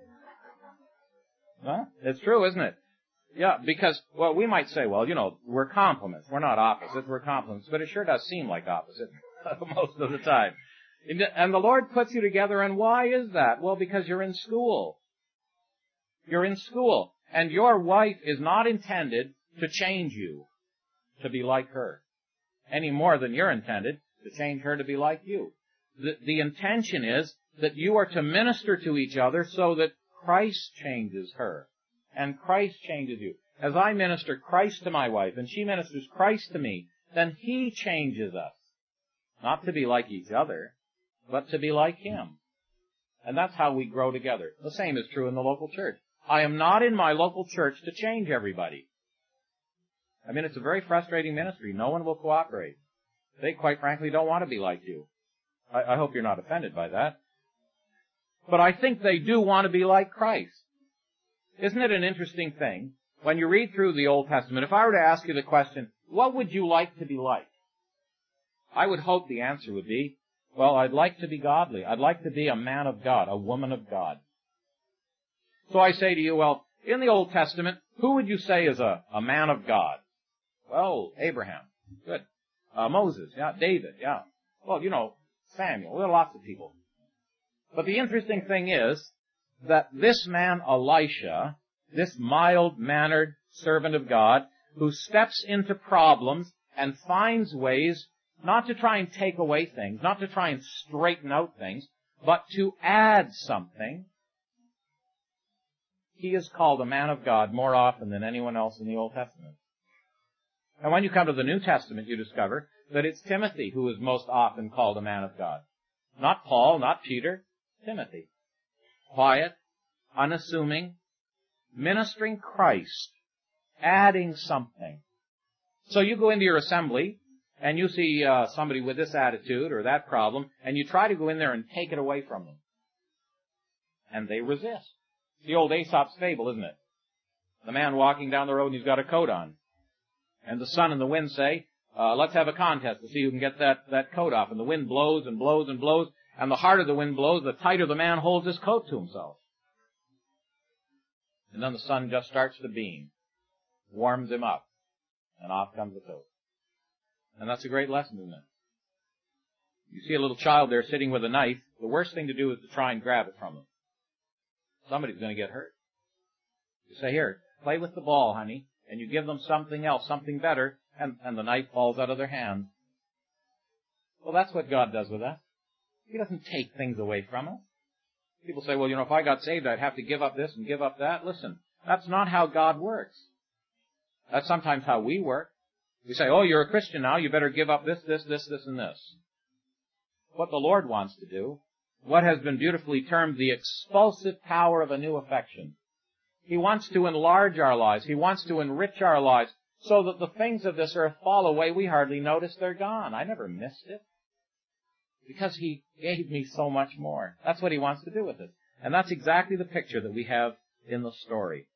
Huh? It's true, isn't it? Yeah, because, well, we might say, well, you know, we're complements. We're not opposites, we're complements. But it sure does seem like opposites most of the time. And the Lord puts you together, and why is that? Well, because you're in school. You're in school. And your wife is not intended to change you to be like her, any more than you're intended to change her to be like you. The, the intention is that you are to minister to each other so that Christ changes her, and Christ changes you. As I minister Christ to my wife, and she ministers Christ to me, then He changes us. Not to be like each other, but to be like Him. And that's how we grow together. The same is true in the local church. I am not in my local church to change everybody. I mean, it's a very frustrating ministry. No one will cooperate. They, quite frankly, don't want to be like you. I, I hope you're not offended by that. But I think they do want to be like Christ. Isn't it an interesting thing? When you read through the Old Testament, if I were to ask you the question, what would you like to be like? I would hope the answer would be, well, I'd like to be godly. I'd like to be a man of God, a woman of God. So I say to you, well, in the Old Testament, who would you say is a, a man of God? Well, Abraham. Good. Uh, Moses. Yeah. David. Yeah. Well, you know, Samuel. There are lots of people. But the interesting thing is that this man, Elisha, this mild-mannered servant of God, who steps into problems and finds ways not to try and take away things, not to try and straighten out things, but to add something, he is called a man of God more often than anyone else in the Old Testament. And when you come to the New Testament, you discover that it's Timothy who is most often called a man of God. Not Paul, not Peter, Timothy. Quiet, unassuming, ministering Christ, adding something. So you go into your assembly, and you see uh, somebody with this attitude or that problem, and you try to go in there and take it away from them. And they resist. It's the old Aesop's fable, isn't it? The man walking down the road and he's got a coat on. And the sun and the wind say, uh, let's have a contest to see who can get that, that coat off. And the wind blows and blows and blows, and the harder the wind blows, the tighter the man holds his coat to himself. And then the sun just starts to beam, warms him up, and off comes the coat. And that's a great lesson, isn't it? You see a little child there sitting with a knife, the worst thing to do is to try and grab it from them. Somebody's going to get hurt. You say, here, play with the ball, honey, and you give them something else, something better, and, and the knife falls out of their hand. Well, that's what God does with us. He doesn't take things away from us. People say, well, you know, if I got saved, I'd have to give up this and give up that. Listen, that's not how God works. That's sometimes how we work. We say, oh, you're a Christian now, you better give up this, this, this, this, and this. What the Lord wants to do, what has been beautifully termed the expulsive power of a new affection. He wants to enlarge our lives. He wants to enrich our lives so that the things of this earth fall away. We hardly notice they're gone. I never missed it. Because He gave me so much more. That's what He wants to do with it. And that's exactly the picture that we have in the story.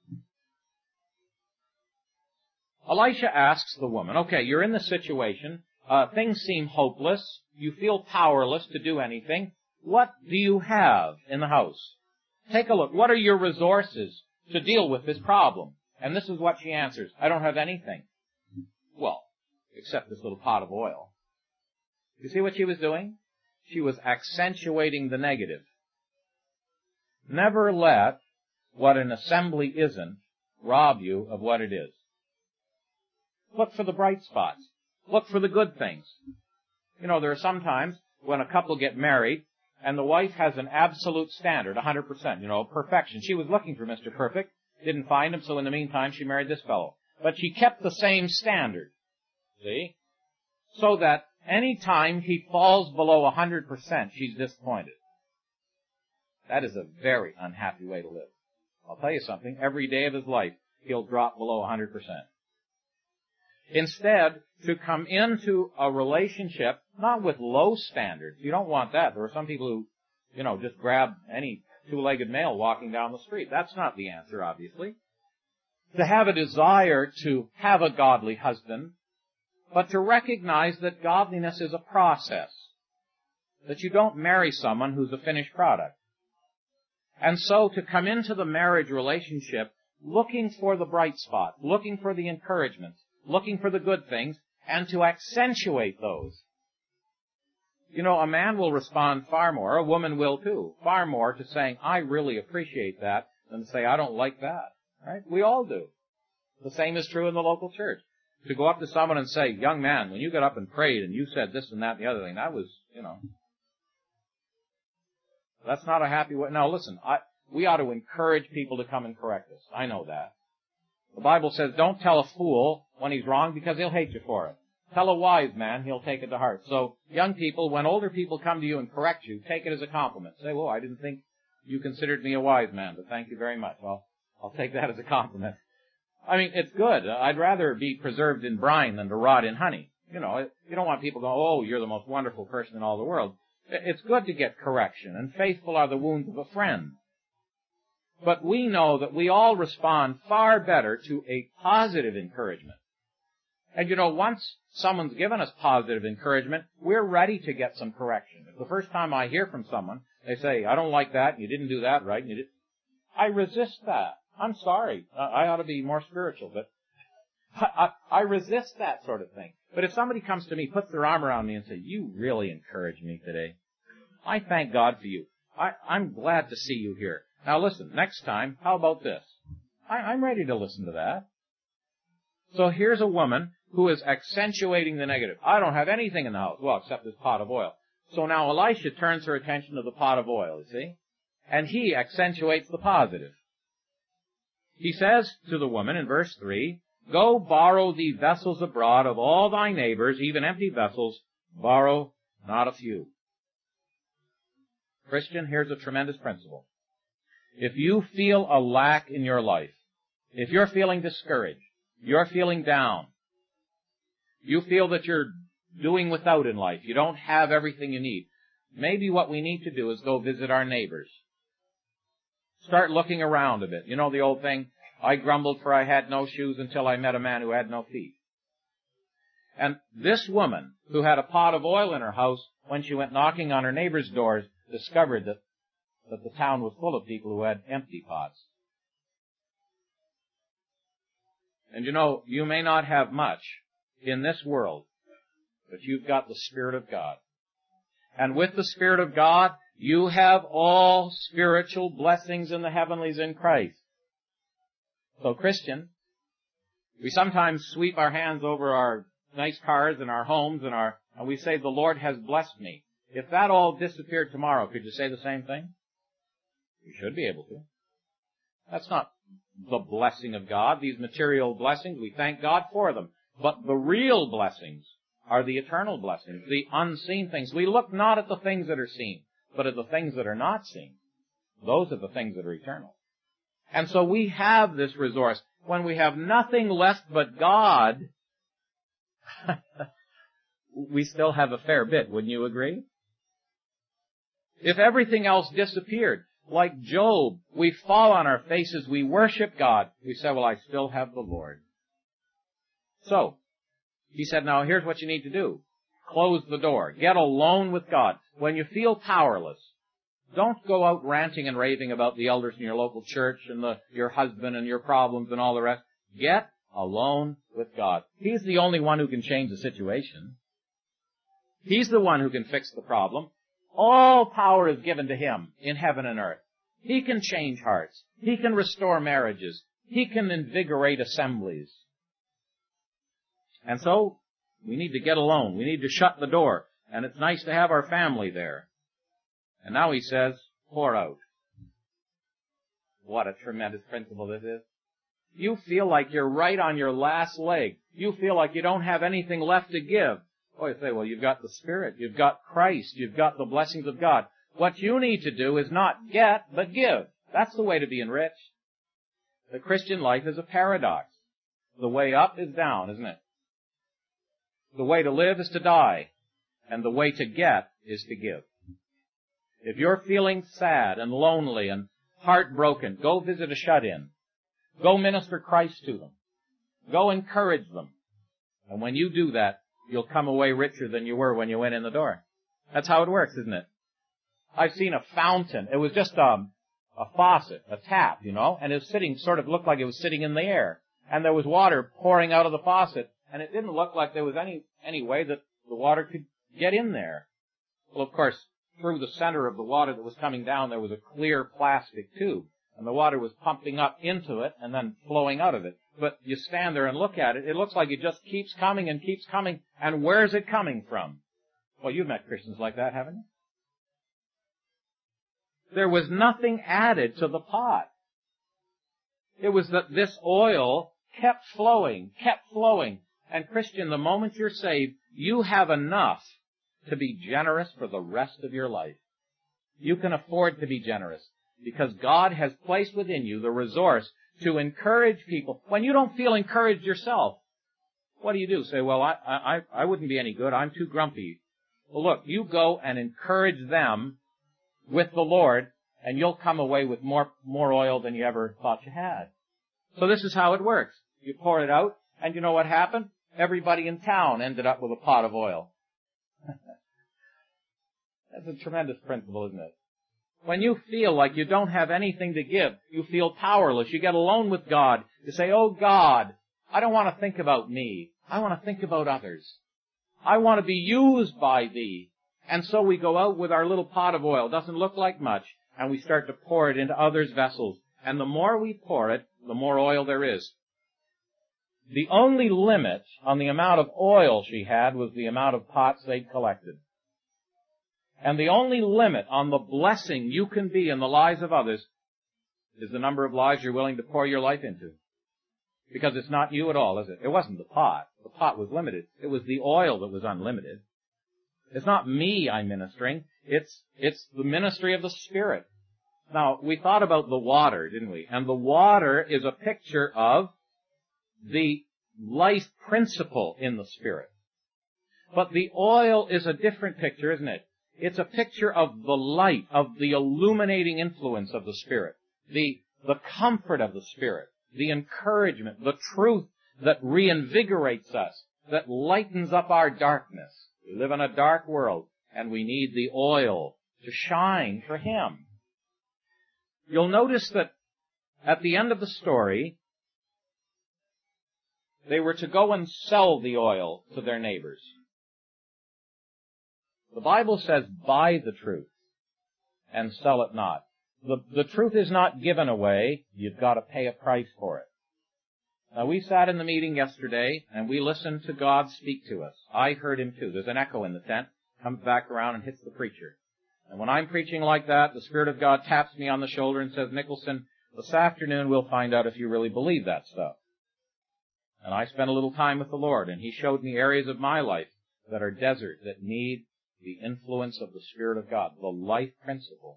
Elisha asks the woman, okay, you're in this situation. Uh, things seem hopeless. You feel powerless to do anything. What do you have in the house? Take a look. What are your resources to deal with this problem? And this is what she answers. I don't have anything. Well, except this little pot of oil. You see what she was doing? She was accentuating the negative. Never let what an assembly isn't rob you of what it is. Look for the bright spots. Look for the good things. You know, there are some times when a couple get married and the wife has an absolute standard, one hundred percent, you know, perfection. She was looking for Mister Perfect, didn't find him, so in the meantime she married this fellow. But she kept the same standard, see? So that any time he falls below one hundred percent, she's disappointed. That is a very unhappy way to live. I'll tell you something, every day of his life he'll drop below one hundred percent. Instead, to come into a relationship, not with low standards. You don't want that. There are some people who, you know, just grab any two-legged male walking down the street. That's not the answer, obviously. To have a desire to have a godly husband, but to recognize that godliness is a process. That you don't marry someone who's a finished product. And so to come into the marriage relationship looking for the bright spot, looking for the encouragement, looking for the good things, and to accentuate those. You know, a man will respond far more, a woman will too, far more to saying, I really appreciate that, than to say, I don't like that. Right? We all do. The same is true in the local church. To go up to someone and say, young man, when you got up and prayed and you said this and that and the other thing, that was, you know, that's not a happy way. Now listen, I, we ought to encourage people to come and correct us. I know that. The Bible says, don't tell a fool when he's wrong because he'll hate you for it. Tell a wise man, he'll take it to heart. So, young people, when older people come to you and correct you, take it as a compliment. Say, well, I didn't think you considered me a wise man, but thank you very much. Well, I'll take that as a compliment. I mean, it's good. I'd rather be preserved in brine than to rot in honey. You know, you don't want people going, oh, you're the most wonderful person in all the world. It's good to get correction, and faithful are the wounds of a friend. But we know that we all respond far better to a positive encouragement. And you know, once someone's given us positive encouragement, we're ready to get some correction. If the first time I hear from someone, they say, I don't like that, you didn't do that right, and you did, I resist that. I'm sorry. I ought to be more spiritual, but I, I, I resist that sort of thing. But if somebody comes to me, puts their arm around me and says, you really encouraged me today, I thank God for you. I, I'm glad to see you here. Now listen, next time, how about this? I, I'm ready to listen to that. So here's a woman who is accentuating the negative. I don't have anything in the house, well, except this pot of oil. So now Elisha turns her attention to the pot of oil, you see? And he accentuates the positive. He says to the woman in verse three, go borrow thee vessels abroad of all thy neighbors, even empty vessels, borrow not a few. Christian, here's a tremendous principle. If you feel a lack in your life, if you're feeling discouraged, you're feeling down, you feel that you're doing without in life, you don't have everything you need, maybe what we need to do is go visit our neighbors. Start looking around a bit. You know the old thing, I grumbled for I had no shoes until I met a man who had no feet. And this woman, who had a pot of oil in her house, when she went knocking on her neighbors' doors, discovered that, that the town was full of people who had empty pots. And you know, you may not have much in this world, but you've got the Spirit of God. And with the Spirit of God, you have all spiritual blessings in the heavenlies in Christ. So, Christian, we sometimes sweep our hands over our nice cars and our homes and our, and we say, the Lord has blessed me. If that all disappeared tomorrow, could you say the same thing? You should be able to. That's not the blessing of God. These material blessings, we thank God for them. But the real blessings are the eternal blessings, the unseen things. We look not at the things that are seen, but at the things that are not seen. Those are the things that are eternal. And so we have this resource. When we have nothing left but God, we still have a fair bit, wouldn't you agree? If everything else disappeared, like Job, we fall on our faces, we worship God. We say, well, I still have the Lord. So, he said, now here's what you need to do. Close the door. Get alone with God. When you feel powerless, don't go out ranting and raving about the elders in your local church and the, your husband and your problems and all the rest. Get alone with God. He's the only one who can change the situation. He's the one who can fix the problem. All power is given to Him in heaven and earth. He can change hearts. He can restore marriages. He can invigorate assemblies. And so, we need to get alone. We need to shut the door. And it's nice to have our family there. And now he says, pour out. What a tremendous principle this is. You feel like you're right on your last leg. You feel like you don't have anything left to give. Oh, you say, well, you've got the Spirit. You've got Christ. You've got the blessings of God. What you need to do is not get, but give. That's the way to be enriched. The Christian life is a paradox. The way up is down, isn't it? The way to live is to die. And the way to get is to give. If you're feeling sad and lonely and heartbroken, go visit a shut-in. Go minister Christ to them. Go encourage them. And when you do that, you'll come away richer than you were when you went in the door. That's how it works, isn't it? I've seen a fountain. It was just a, a faucet, a tap, you know, and it was sitting, sort of looked like it was sitting in the air. And there was water pouring out of the faucet, and it didn't look like there was any, any way that the water could get in there. Well, of course, through the center of the water that was coming down, there was a clear plastic tube. And the water was pumping up into it and then flowing out of it. But you stand there and look at it, it looks like it just keeps coming and keeps coming. And where's it coming from? Well, you've met Christians like that, haven't you? There was nothing added to the pot. It was that this oil kept flowing, kept flowing. And Christian, the moment you're saved, you have enough to be generous for the rest of your life. You can afford to be generous because God has placed within you the resource to encourage people. When you don't feel encouraged yourself, what do you do? Say, well, I, I, I wouldn't be any good. I'm too grumpy. Well, look, you go and encourage them with the Lord, and you'll come away with more, more oil than you ever thought you had. So this is how it works. You pour it out, and you know what happened? Everybody in town ended up with a pot of oil. That's a tremendous principle, isn't it? When you feel like you don't have anything to give, you feel powerless. You get alone with God. You say, oh God, I don't want to think about me. I want to think about others. I want to be used by Thee. And so we go out with our little pot of oil. Doesn't look like much. And we start to pour it into others' vessels. And the more we pour it, the more oil there is. The only limit on the amount of oil she had was the amount of pots they'd collected. And the only limit on the blessing you can be in the lives of others is the number of lives you're willing to pour your life into. Because it's not you at all, is it? It wasn't the pot. The pot was limited. It was the oil that was unlimited. It's not me I'm ministering. It's, it's the ministry of the Spirit. Now, we thought about the water, didn't we? And the water is a picture of the life principle in the Spirit. But the oil is a different picture, isn't it? It's a picture of the light, of the illuminating influence of the Spirit, the, the comfort of the Spirit, the encouragement, the truth that reinvigorates us, that lightens up our darkness. We live in a dark world, and we need the oil to shine for Him. You'll notice that at the end of the story, they were to go and sell the oil to their neighbors. The Bible says, buy the truth and sell it not. The, the truth is not given away. You've got to pay a price for it. Now, we sat in the meeting yesterday, and we listened to God speak to us. I heard Him too. There's an echo in the tent, comes back around and hits the preacher. And when I'm preaching like that, the Spirit of God taps me on the shoulder and says, Nicholson, this afternoon we'll find out if you really believe that stuff. And I spent a little time with the Lord, and He showed me areas of my life that are desert, that need the influence of the Spirit of God, the life principle.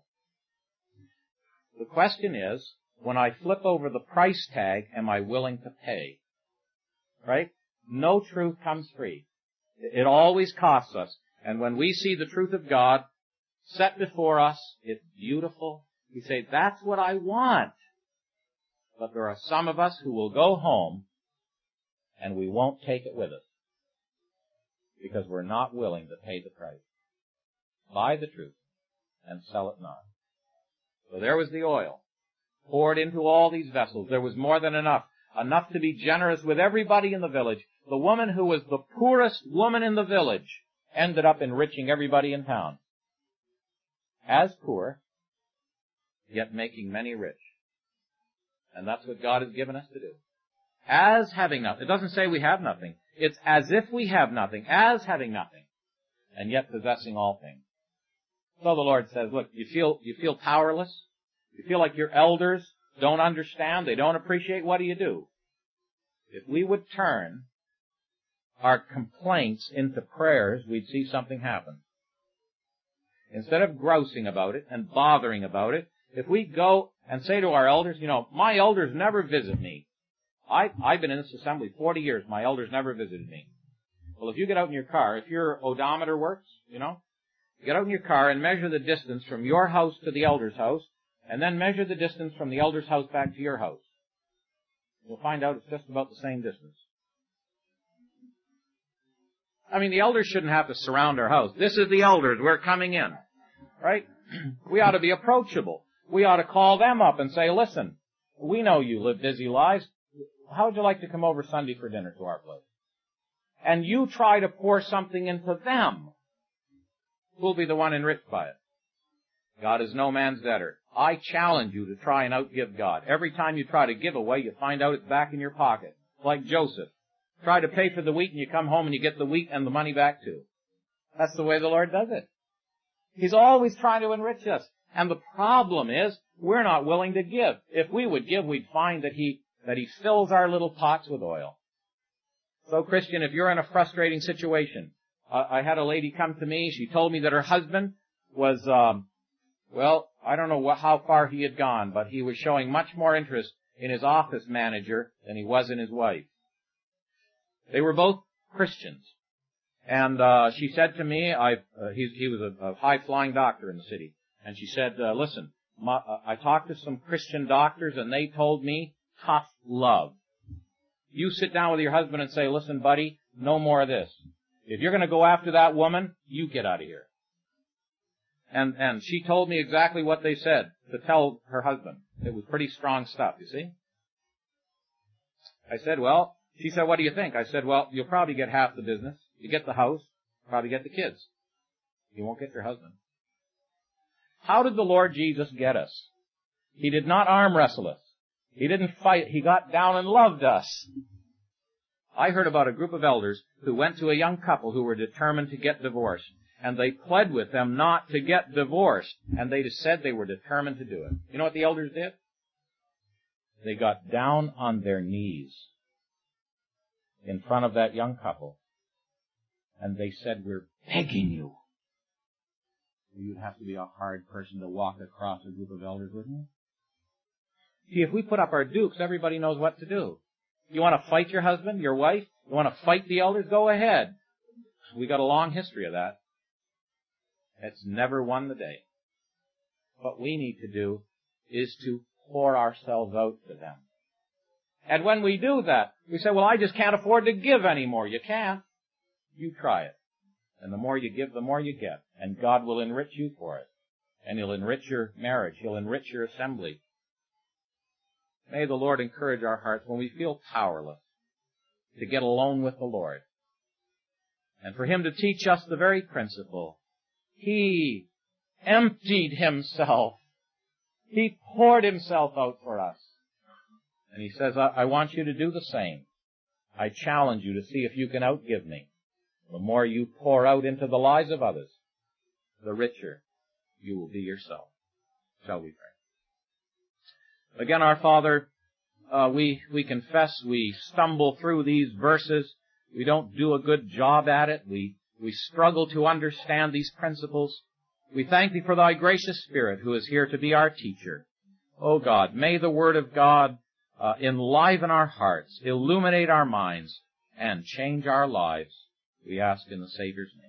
The question is, when I flip over the price tag, am I willing to pay? Right? No truth comes free. It always costs us. And when we see the truth of God set before us, it's beautiful. We say, that's what I want. But there are some of us who will go home and we won't take it with us because we're not willing to pay the price. Buy the truth and sell it not. So there was the oil poured into all these vessels. There was more than enough, enough to be generous with everybody in the village. The woman who was the poorest woman in the village ended up enriching everybody in town. As poor, yet making many rich. And that's what God has given us to do. As having nothing. It doesn't say we have nothing. It's as if we have nothing, as having nothing, and yet possessing all things. So the Lord says, look, you feel, you feel powerless? You feel like your elders don't understand, they don't appreciate, what do you do? If we would turn our complaints into prayers, we'd see something happen. Instead of grousing about it and bothering about it, if we go and say to our elders, you know, my elders never visit me. I, I've been in this assembly forty years, my elders never visited me. Well, if you get out in your car, if your odometer works, you know, get out in your car and measure the distance from your house to the elder's house, and then measure the distance from the elder's house back to your house. You'll find out it's just about the same distance. I mean, the elders shouldn't have to surround our house. This is the elders. We're coming in. Right? We ought to be approachable. We ought to call them up and say, listen, we know you live busy lives. How would you like to come over Sunday for dinner to our place? And you try to pour something into them. Who'll be the one enriched by it? God is no man's debtor. I challenge you to try and outgive God. Every time you try to give away, you find out it's back in your pocket. Like Joseph. Try to pay for the wheat and you come home and you get the wheat and the money back too. That's the way the Lord does it. He's always trying to enrich us. And the problem is, we're not willing to give. If we would give, we'd find that He, that He fills our little pots with oil. So Christian, if you're in a frustrating situation, uh, I had a lady come to me, she told me that her husband was, um, well, I don't know what, how far he had gone, but he was showing much more interest in his office manager than he was in his wife. They were both Christians. And uh she said to me, I uh, he, he was a, a high-flying doctor in the city, and she said, uh, listen, my, uh, I talked to some Christian doctors, and they told me, tough love. You sit down with your husband and say, listen, buddy, no more of this. If you're going to go after that woman, you get out of here. And and she told me exactly what they said to tell her husband. It was pretty strong stuff, you see. I said, well, she said, what do you think? I said, well, you'll probably get half the business. You get the house, probably get the kids. You won't get your husband. How did the Lord Jesus get us? He did not arm wrestle us. He didn't fight. He got down and loved us. I heard about a group of elders who went to a young couple who were determined to get divorced. And they pled with them not to get divorced. And they just said they were determined to do it. You know what the elders did? They got down on their knees in front of that young couple. And they said, we're begging you. You'd have to be a hard person to walk across a group of elders, wouldn't you? See, if we put up our dukes, everybody knows what to do. You want to fight your husband, your wife? You want to fight the elders? Go ahead. We got a long history of that. It's never won the day. What we need to do is to pour ourselves out to them. And when we do that, we say, well, I just can't afford to give anymore. You can't. You try it. And the more you give, the more you get. And God will enrich you for it. And He'll enrich your marriage. He'll enrich your assembly. May the Lord encourage our hearts when we feel powerless to get alone with the Lord. And for Him to teach us the very principle. He emptied Himself. He poured Himself out for us. And He says, I, I want you to do the same. I challenge you to see if you can outgive me. The more you pour out into the lives of others, the richer you will be yourself. Shall we pray? Again, our Father, uh, we, we confess we stumble through these verses. We don't do a good job at it. We, we struggle to understand these principles. We thank Thee for Thy gracious Spirit who is here to be our teacher. Oh God, may the Word of God uh, enliven our hearts, illuminate our minds, and change our lives. We ask in the Savior's name.